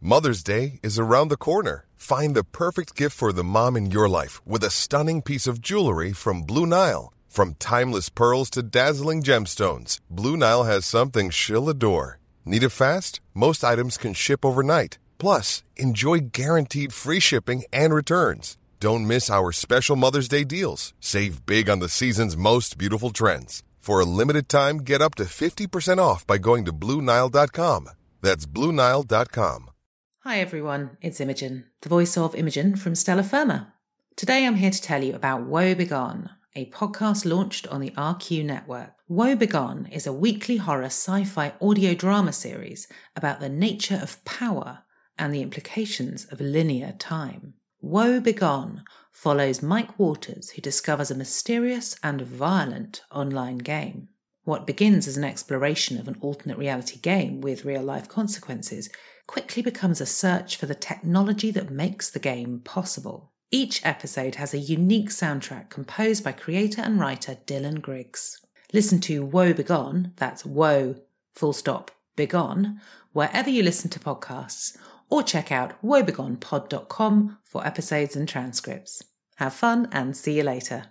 Mother's Day is around the corner. Find the perfect gift for the mom in your life with a stunning piece of jewelry from Blue Nile. From timeless pearls to dazzling gemstones, Blue Nile has something she'll adore. Need it fast? Most items can ship overnight. Plus, enjoy guaranteed free shipping and returns. Don't miss our special Mother's Day deals. Save big on the season's most beautiful trends. For a limited time, get up to 50% off by going to BlueNile.com. That's BlueNile.com. Hi everyone, it's Imogen, the voice of Imogen from Stella Firma. Today I'm here to tell you about Woe Begone, a podcast launched on the RQ network. Woe Begone is a weekly horror sci-fi audio drama series about the nature of power and the implications of linear time. Woe Begone follows Mike Waters, who discovers a mysterious and violent online game. What begins as an exploration of an alternate reality game with real-life consequences quickly becomes a search for the technology that makes the game possible. Each episode has a unique soundtrack composed by creator and writer Dylan Griggs. Listen to Woe Begone, that's Woe, Begone, wherever you listen to podcasts, or check out woebegonepod.com for episodes and transcripts. Have fun and see you later.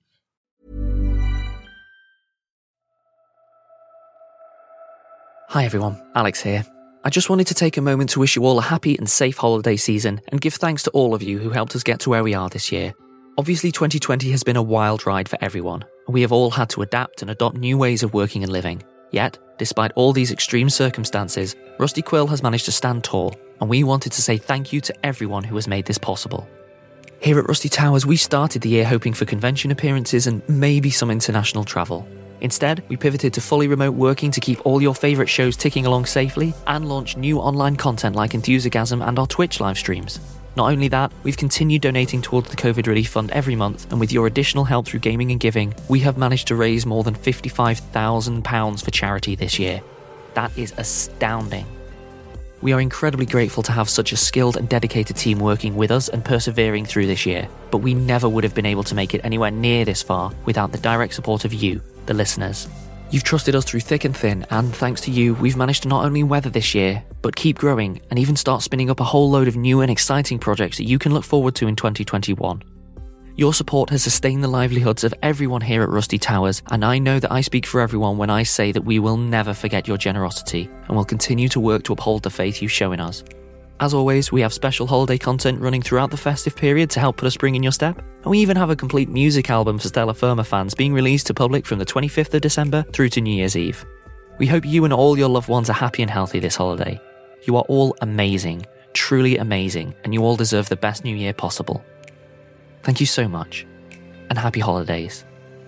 Hi everyone, Alex here. I just wanted to take a moment to wish you all a happy and safe holiday season and give thanks to all of you who helped us get to where we are this year. Obviously 2020 has been a wild ride for everyone, and we have all had to adapt and adopt new ways of working and living. Yet, despite all these extreme circumstances, Rusty Quill has managed to stand tall, and we wanted to say thank you to everyone who has made this possible. Here at Rusty Towers, we started the year hoping for convention appearances and maybe some international travel. Instead, we pivoted to fully remote working to keep all your favourite shows ticking along safely and launch new online content like Enthusiasm and our Twitch live streams. Not only that, we've continued donating towards the COVID Relief Fund every month, and with your additional help through gaming and giving, we have managed to raise more than £55,000 for charity this year. That is astounding. We are incredibly grateful to have such a skilled and dedicated team working with us and persevering through this year, but we never would have been able to make it anywhere near this far without the direct support of you, the listeners. You've trusted us through thick and thin, and thanks to you, we've managed to not only weather this year, but keep growing and even start spinning up a whole load of new and exciting projects that you can look forward to in 2021. Your support has sustained the livelihoods of everyone here at Rusty Towers, and I know that I speak for everyone when I say that we will never forget your generosity and will continue to work to uphold the faith you show in us. As always, we have special holiday content running throughout the festive period to help put a spring in your step, and we even have a complete music album for Stella Firma fans being released to public from the 25th of December through to New Year's Eve. We hope you and all your loved ones are happy and healthy this holiday. You are all amazing, truly amazing, and you all deserve the best new year possible. Thank you so much, and happy holidays.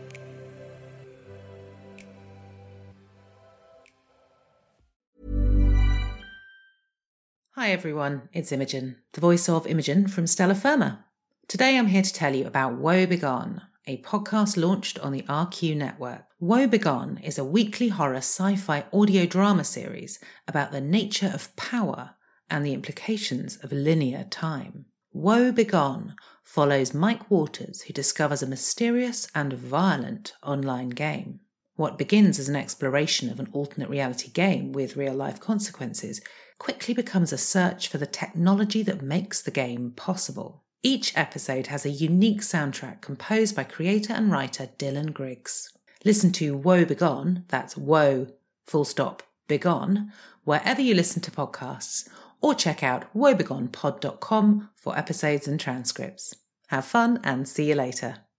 Hi everyone, it's Imogen, the voice of Imogen from Stella Firma. Today I'm here to tell you about Woe Begone, a podcast launched on the RQ network. Woe Begone is a weekly horror sci-fi audio drama series about the nature of power and the implications of linear time. Woe Begone follows Mike Waters, who discovers a mysterious and violent online game. What begins as an exploration of an alternate reality game with real-life consequences quickly becomes a search for the technology that makes the game possible. Each episode has a unique soundtrack composed by creator and writer Dylan Griggs. Listen to Woe Begone, that's Woe, Begone, wherever you listen to podcasts, or check out woebegonepod.com for episodes and transcripts. Have fun and see you later.